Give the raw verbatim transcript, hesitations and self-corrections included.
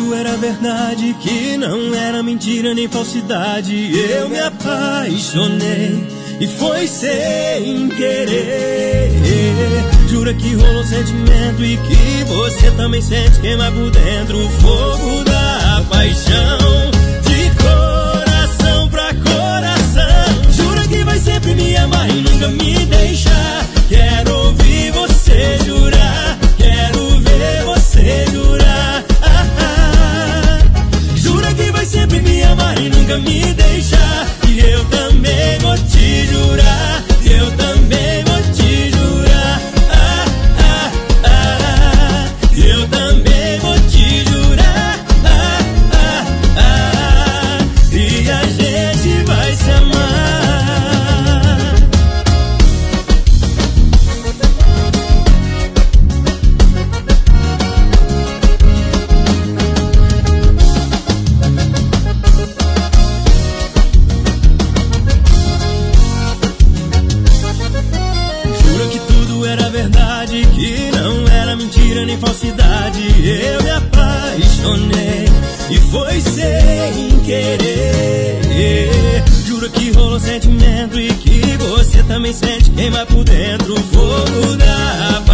tudo era verdade, que não era mentira nem falsidade. Eu me apaixonei e foi sem querer. Jura que rolou sentimento e que você também sente queimar por dentro o fogo da paixão. De coração pra coração, jura que vai sempre me amar e nunca me deixar. Quero ouvir você jurar, quero ver você jurar. Ah, ah. Jura que vai sempre me amar e nunca me deixar. E eu também vou te jurar, e eu também vou te jurar. Ah, ah, ah. E eu também vou te jurar. Ah, ah, ah. E a gente vai se amar. Que não era mentira nem falsidade. Eu me apaixonei e foi sem querer. Juro que rolou sentimento e que você também sente queimar por dentro o fogo da